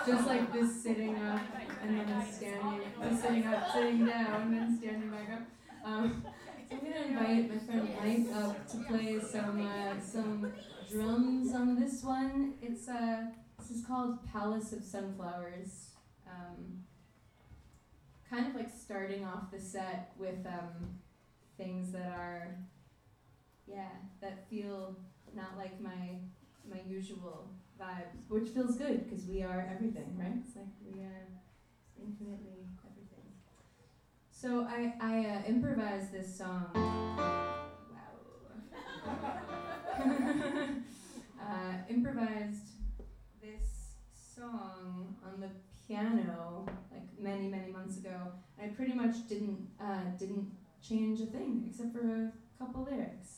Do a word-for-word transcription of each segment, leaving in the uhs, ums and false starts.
Just like this sitting up and then standing, this sitting up, sitting down, and then standing back up. Um, so I'm gonna invite my friend Mike up to play some uh, some drums on this one. It's uh, this is called Palace of Sunflowers. Um, kind of like starting off the set with um, things that are, yeah, that feel not like my my usual vibes, which feels good because we are everything, right? It's like we are infinitely everything. So I I uh, improvised this song. Wow. uh, improvised this song on the piano like many many months ago. I pretty much didn't uh, didn't change a thing except for a couple lyrics.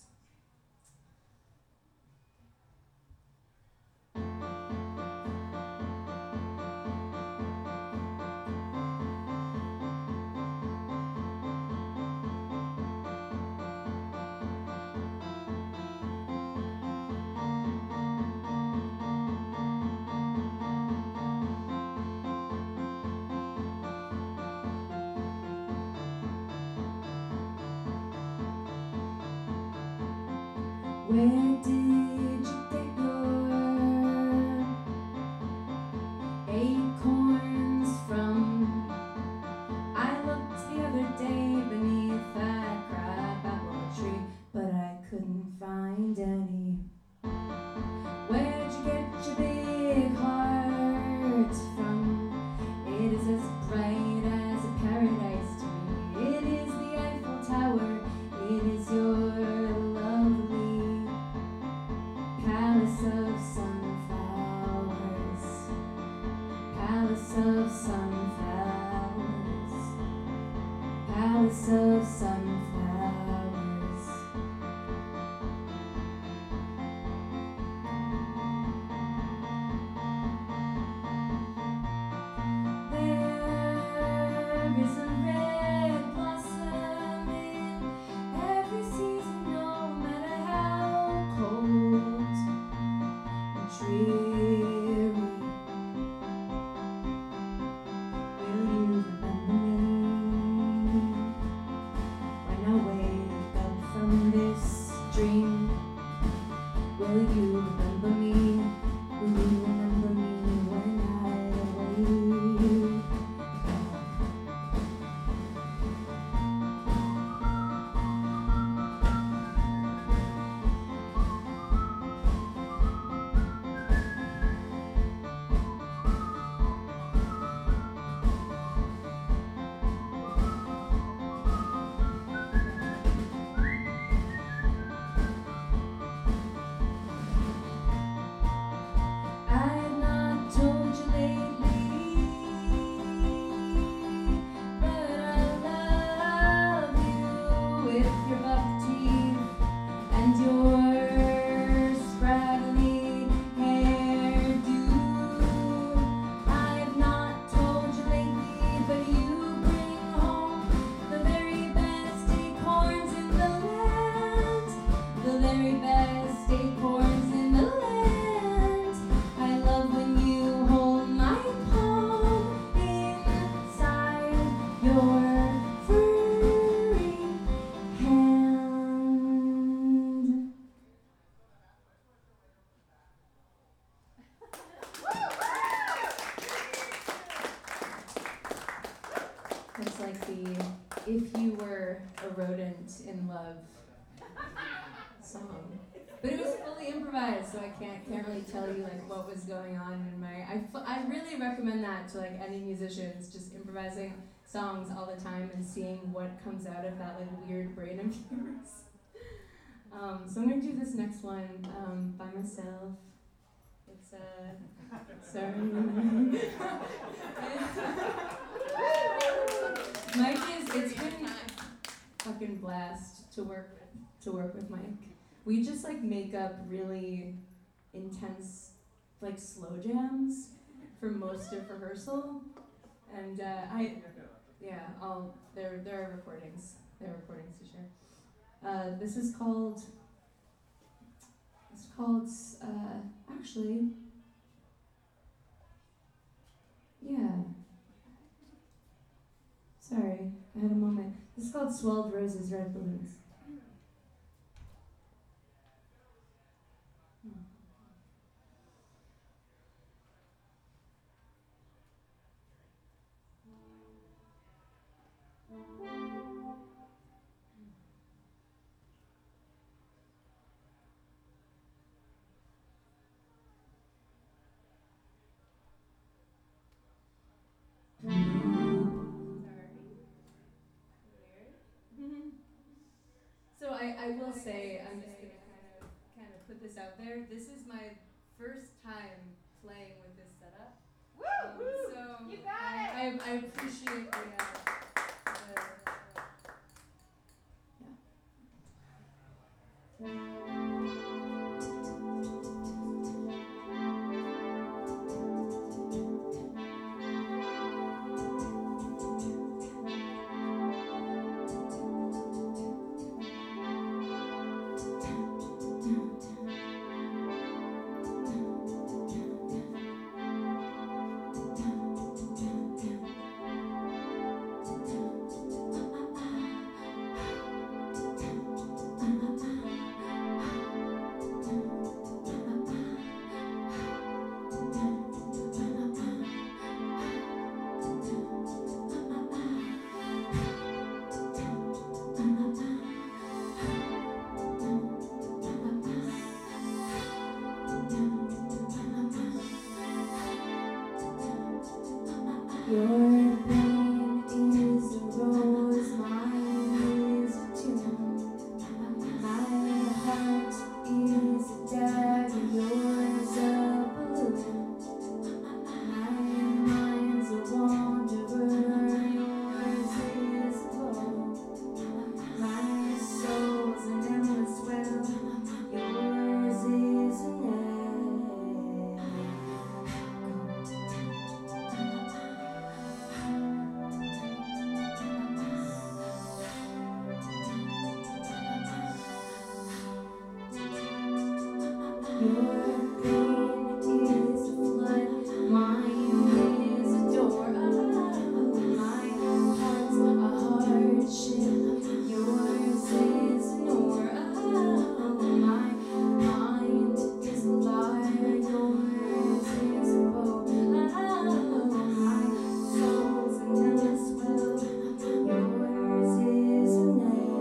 Where did you get your acorns from? I looked the other day beneath that crabapple tree, but I couldn't find any. Where'd you get your big heart from? It is as bright as a paradise to me. It is the Eiffel Tower. It is your lovely palace of sunflowers. Palace of sunflowers. Palace of sunflowers. There is a red blossom in every season, no matter how cold and dreary. Will you remember me when I wake up from this dream? Will you remember me? Will you remember me when I wake up? I've not told you lately, but I love you with your buck teeth and your scraggly hairdo. I've not told you lately, but you bring home the very best acorns in the land, the very best acorns in the land. I love when you hold my palm inside your furry hand. It's like the if you were a rodent in love song. But it was fully improvised, so I can't can't really tell you like what was going on in my. I, fu- I really recommend that to like any musicians, just improvising songs all the time and seeing what comes out of that like weird brain of yours. Um, so I'm gonna do this next one um, by myself. It's uh, sorry. Mike is. It's been fucking blast to work to work with Mike. We just like make up really intense like slow jams for most of rehearsal, and uh, I yeah I'll there there are recordings there are recordings to share. Uh, this is called it's called uh, actually called Swelled Roses, Red Balloons. So I, I will say, I'm just gonna kind of kind of put this out there. This is my first time playing with this setup. Woo! Um, Woo! so You got I, it! I, I appreciate the, uh, the Your pain is a rose, mine is a tune. My heart is a dagger, yours a balloon. My mind's a wanderer, yours is a bow. My soul's an endless well, yours is an echo. Your pain is a flood, mine is a door. Oh, my heart's a hardship, yours is an oar. Oh, my mind is a lyre, yours is a bow. Oh, my soul's an endless well, yours is an echo.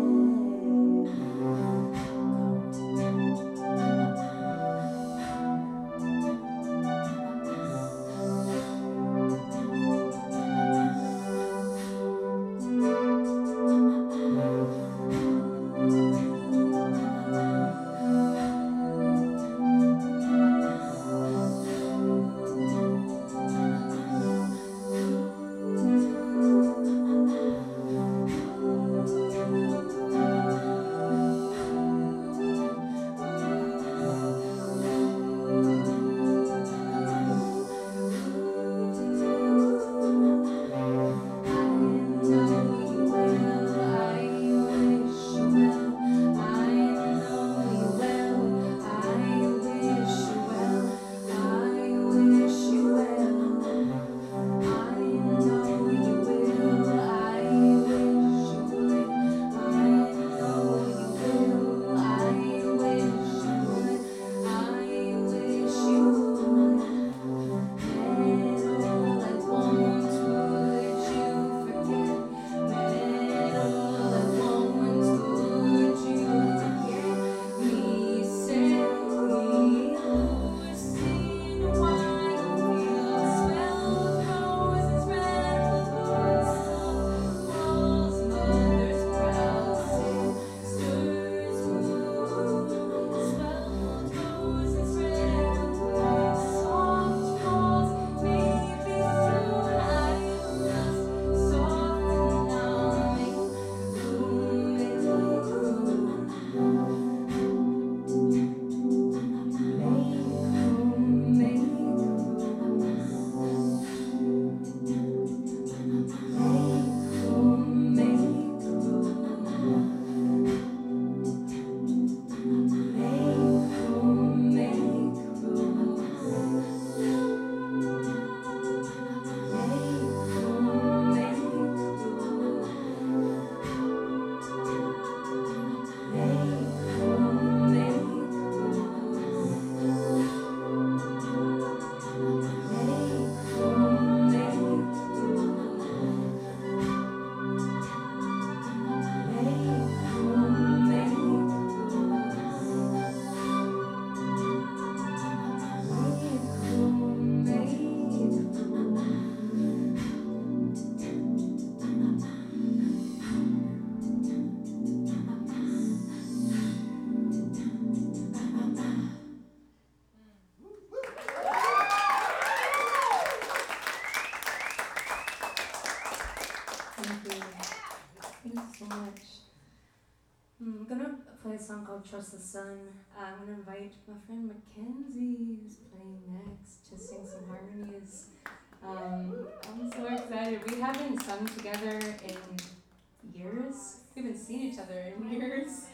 so much. Hmm, I'm gonna play a song called Trust the Sun. Uh, I'm gonna invite my friend Mackenzie, who's playing next, to sing some harmonies. Um, I'm so excited. We haven't sung together in years. We haven't seen each other in years.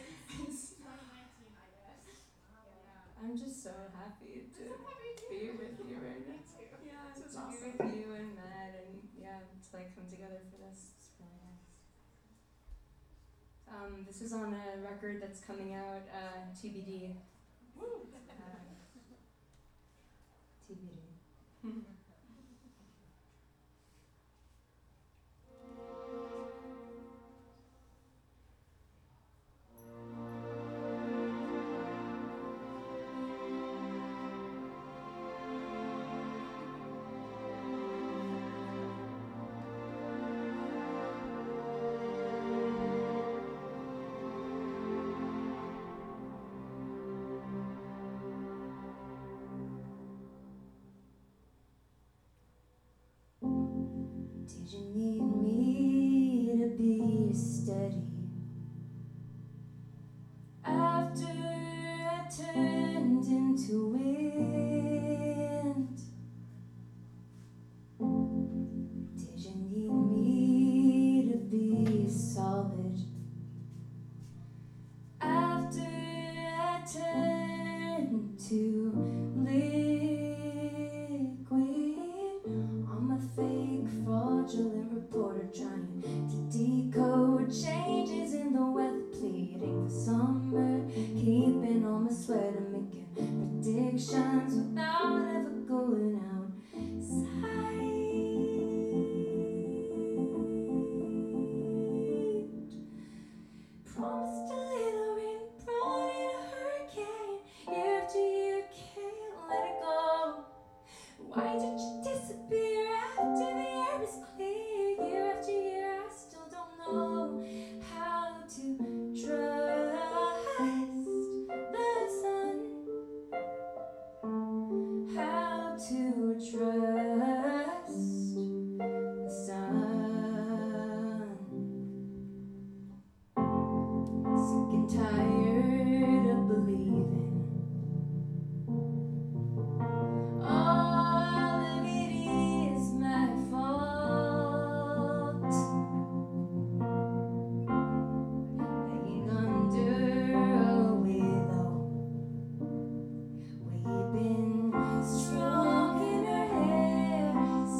I'm just so happy to be with you right now. Yeah, it's awesome. You and Matt, and yeah, to like come together for this. It's really nice. Um, this is on a record that's coming out, uh, T B D. Uh, T B D. Did you need me to be steady after I turned into wind? Did you need me to be solid after I turned to liquid? I'm a fake, fraudulent reporter trying to decode changes in the weather, pleading for summer, keeping on my sweater, making predictions without ever going outside. Promised a little rain, brought in a hurricane. Year after year, can't let it go. Why did you disappear after the air was clear? Year after year, I still don't know how to trust the sun. How to trust the sun. Sick and tired of believing all of it is my fault. Hanging under a willow, weeping, stroking her hair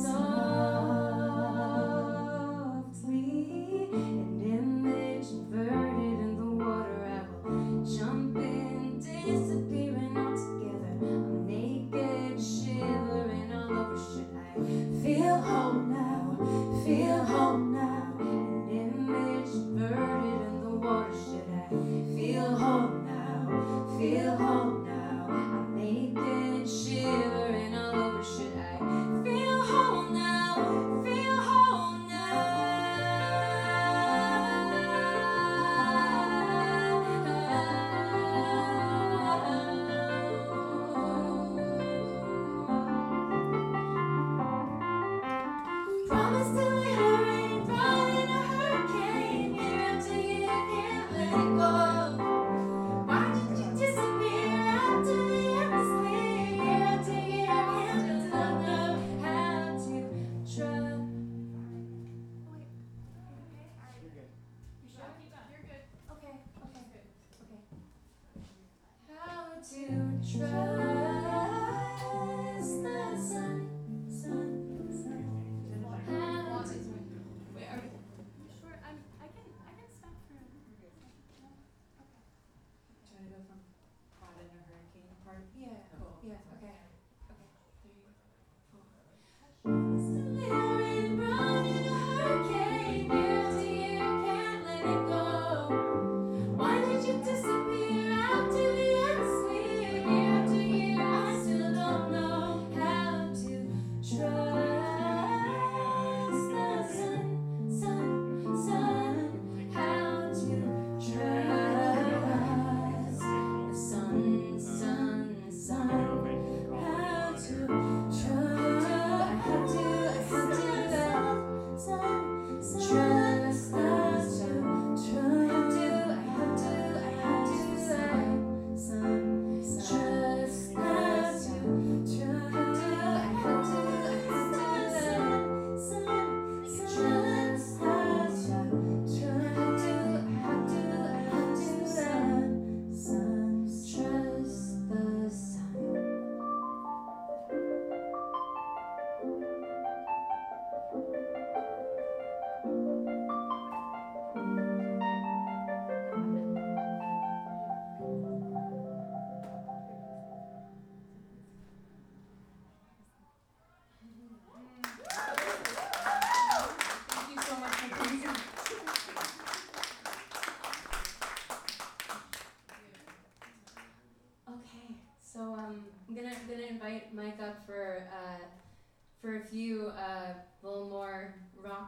softly. An image inverted in the water, I will jump in, disappearing altogether. I'm naked, shivering all over. Should I feel whole now? Feel whole now? An image inverted in the water. Should I feel whole now? Feel whole now? I'm naked, shivering all over. Should I feel whole now? Feel whole now?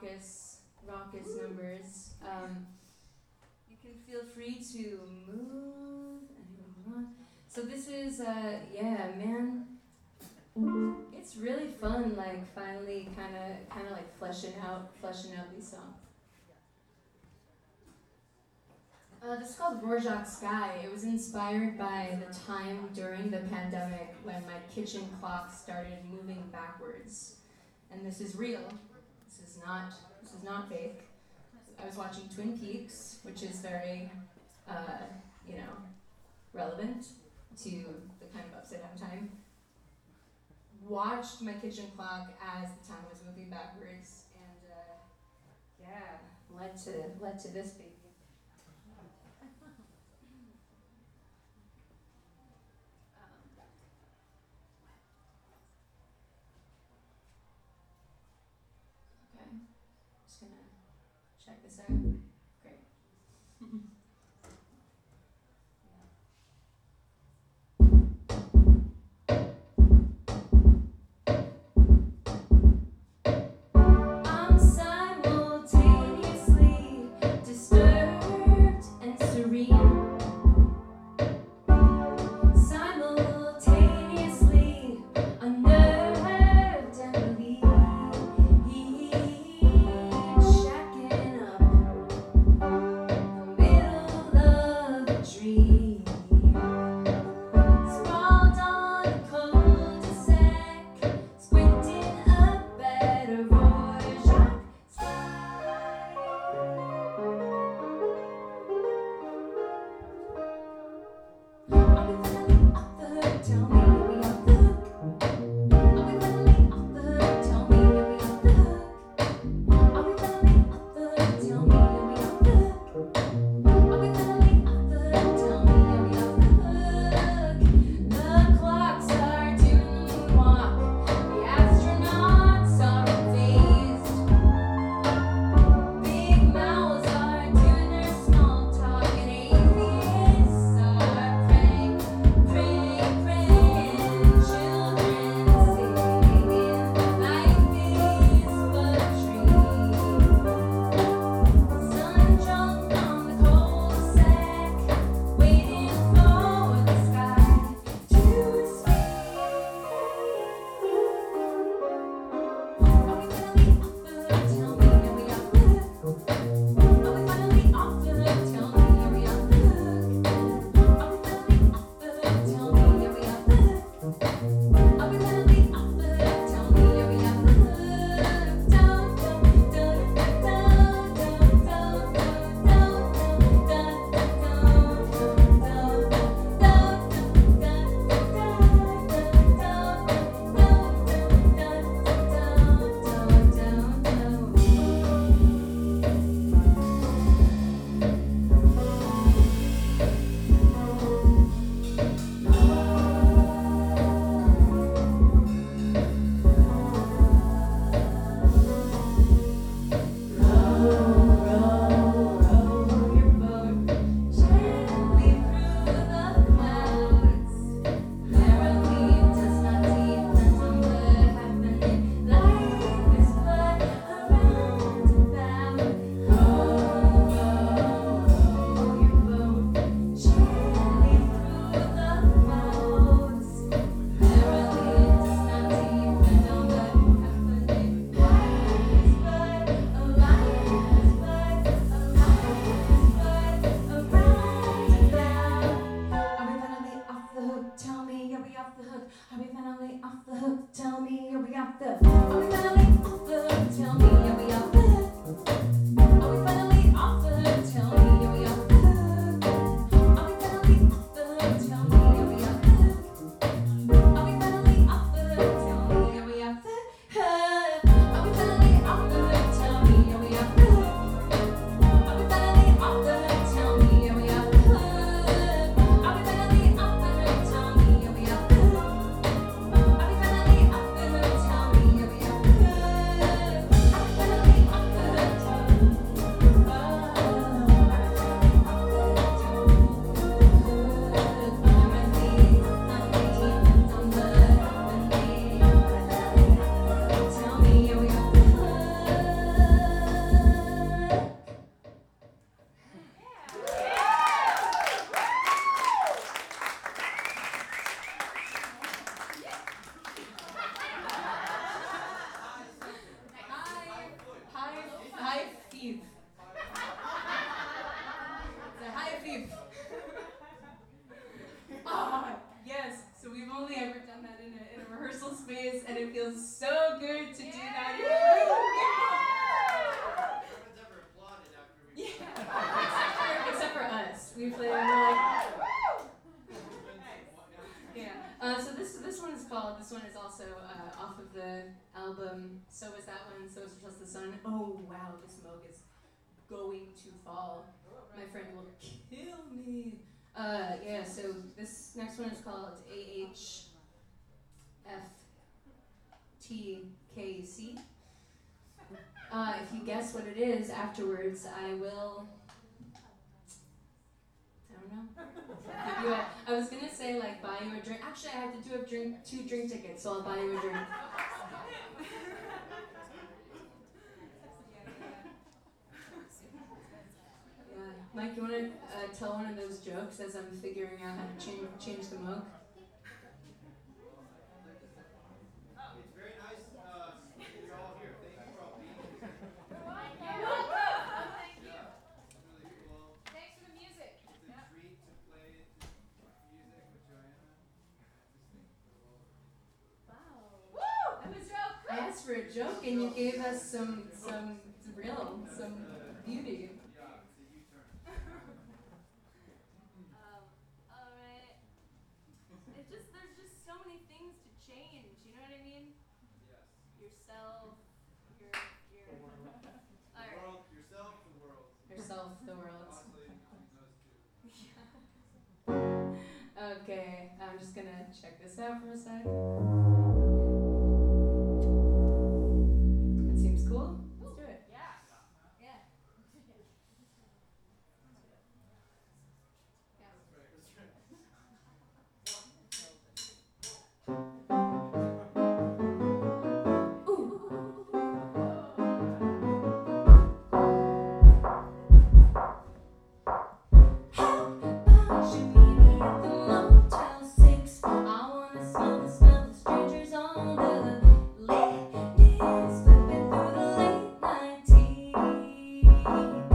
raucous, raucous numbers. Um, you can feel free to move and move on. So this is, uh, yeah, man. It's really fun, like finally, kind of, kind of like fleshing out, fleshing out these songs. Uh, this is called Rorschach Sky. It was inspired by the time during the pandemic when my kitchen clock started moving backwards, and this is real. This is not. This is not fake. I was watching Twin Peaks, which is very, uh, you know, relevant to the kind of upside down time. Watched my kitchen clock as the time was moving backwards, and uh, yeah, led to led to this baby. Okay, just gonna check this out. Great. I'm simultaneously disturbed and serene. Simultaneously unnerved and relieved. Shacking up sun. Oh wow, the smoke is going to fall. My friend will kill me. Uh, yeah, so this next one is called A H F T K C. Uh, if you guess what it is afterwards, I will. I don't know. Give you a, I was gonna say like buy you a drink. Actually, I have to do a drink, two drink tickets, so I'll buy you a drink. Yeah, Mike, you wanna uh, tell one of those jokes as I'm figuring out how to change change the moke? It's very nice um, that you're all here. Thank you for all being here. You're welcome. Thank you. Yeah, it's really cool. Thanks for the music. It's a treat to play music with Joanna. I just think the world. Wow. Woo! That was real I asked for a joke and you gave us some some real some beauty. Yeah, it's a U-turn. Um, all right. It's just there's just so many things to change. You know what I mean? Yes. Yourself, your your. The All right. world, yourself, the world. Yourself, the world. Oscillating between those two. Okay, I'm just gonna check this out for a sec. That seems cool. Let's do it. Yeah. Yeah. That's right, that's right. Should meet me at the Motel Six. I wanna smell the smell of strangers on the list, flipping through the late night T V.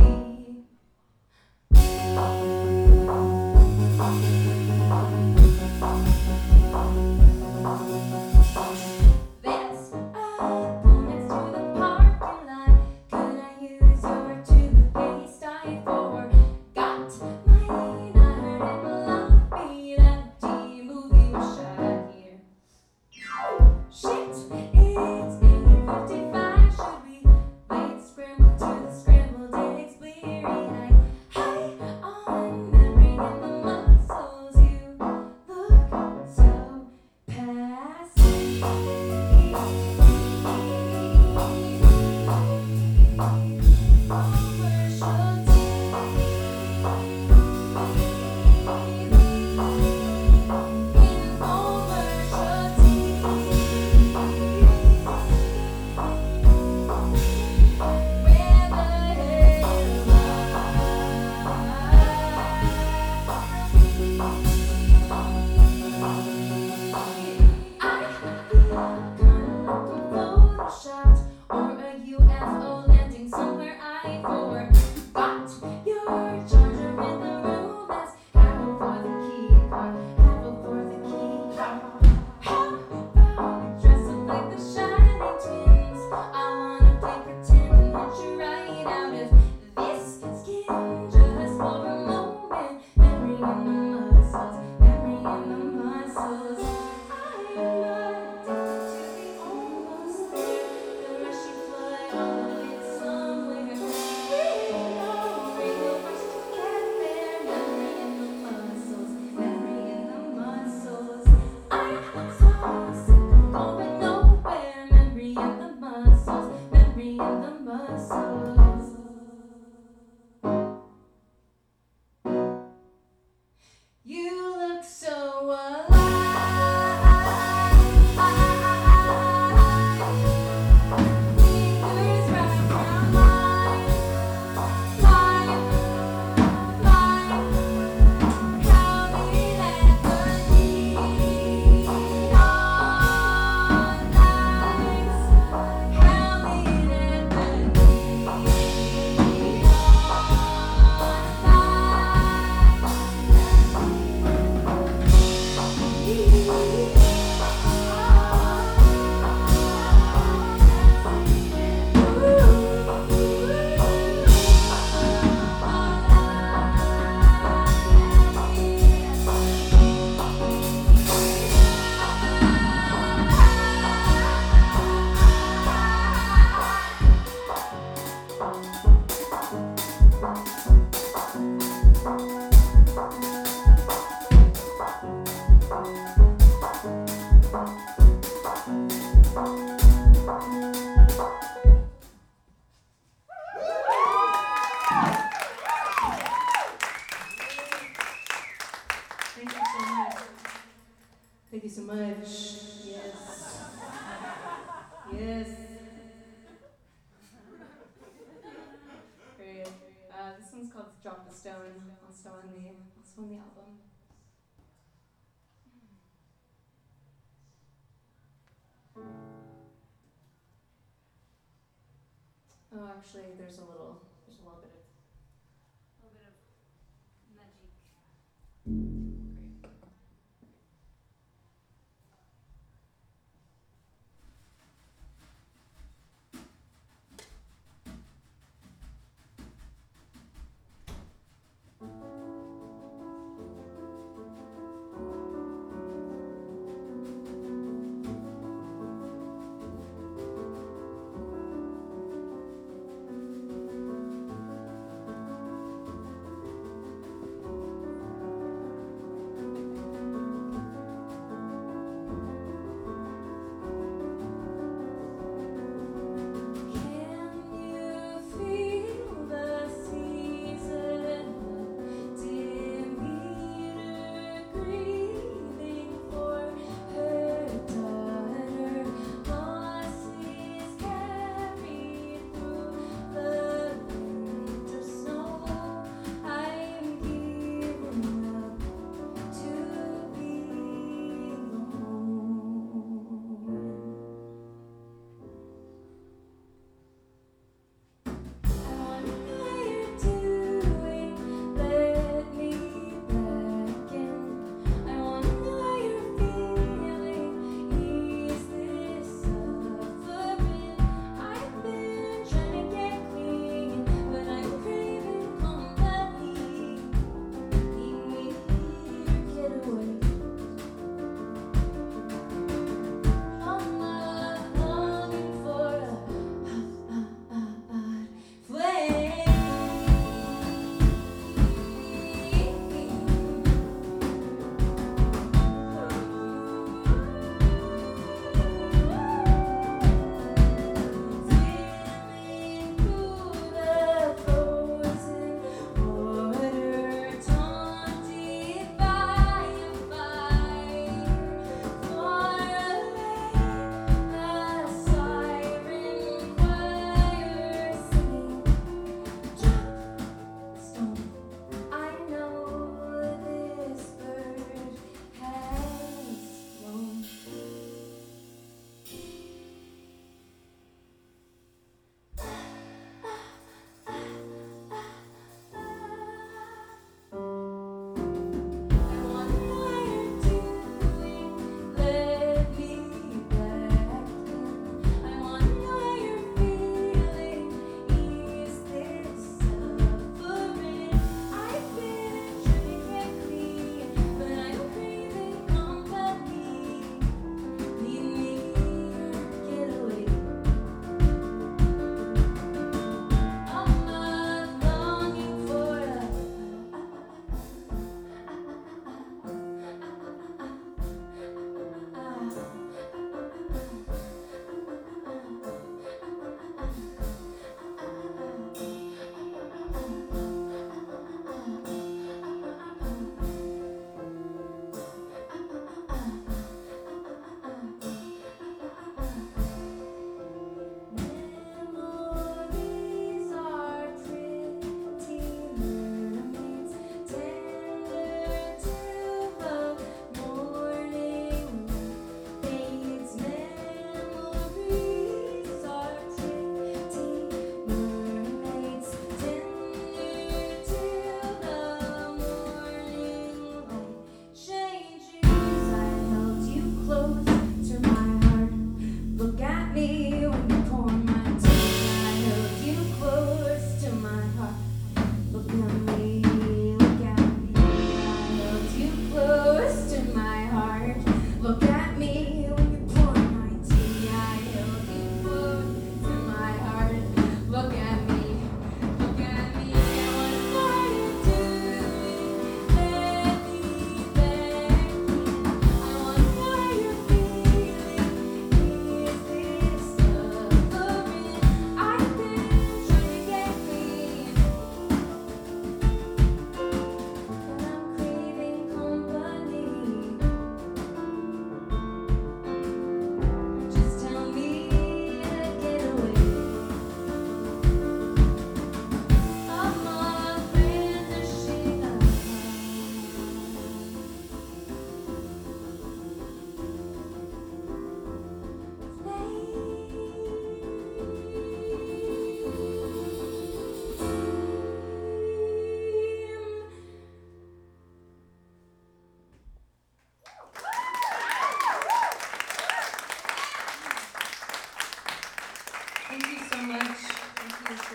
There's a pool next to the parking lot. Could I use your toothpaste? I forgot mine. I heard in the lobby that the movie was shot here. Shit, it's eight fifty-five. Should we wait? Scramble to the scrambled eggs, bleary-eyed, high on memory in the muscles. You look so Photoshopped or a U F O landing somewhere. I forgot your charger in the room. That's half for the key card, half for the key card. How about we dress up like the Shining Twins? I wanna play pretend and hit you right out of this skin just for a moment. Memory in the muscles, memory in the muscles. I'm addicted to the almost there, the rushy flood on the way somewhere. Ringo, Ringo first to get there. Memory in the muscles, memory in the muscles. I'm so sick of going nowhere. Memory in the muscles, memory in the muscles. You look so alive. Fingers right down mine, mine, mine. How we let the neon lights, how we let the also on the also on the album. Oh, actually, there's a little there's a little bit of A little bit of magic. great.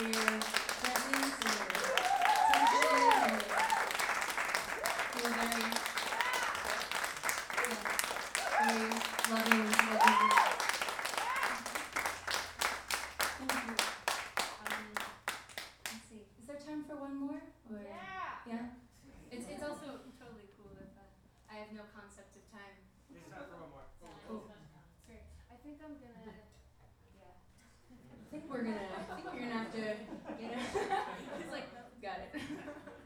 for your presence and your attention and your very, yeah, very loving, loving. Thank you. Um, let's see. Is there time for one more? Or yeah? It's it's also totally cool if uh, I have no concept of time. There's time for one more. Cool. Great. I think I'm gonna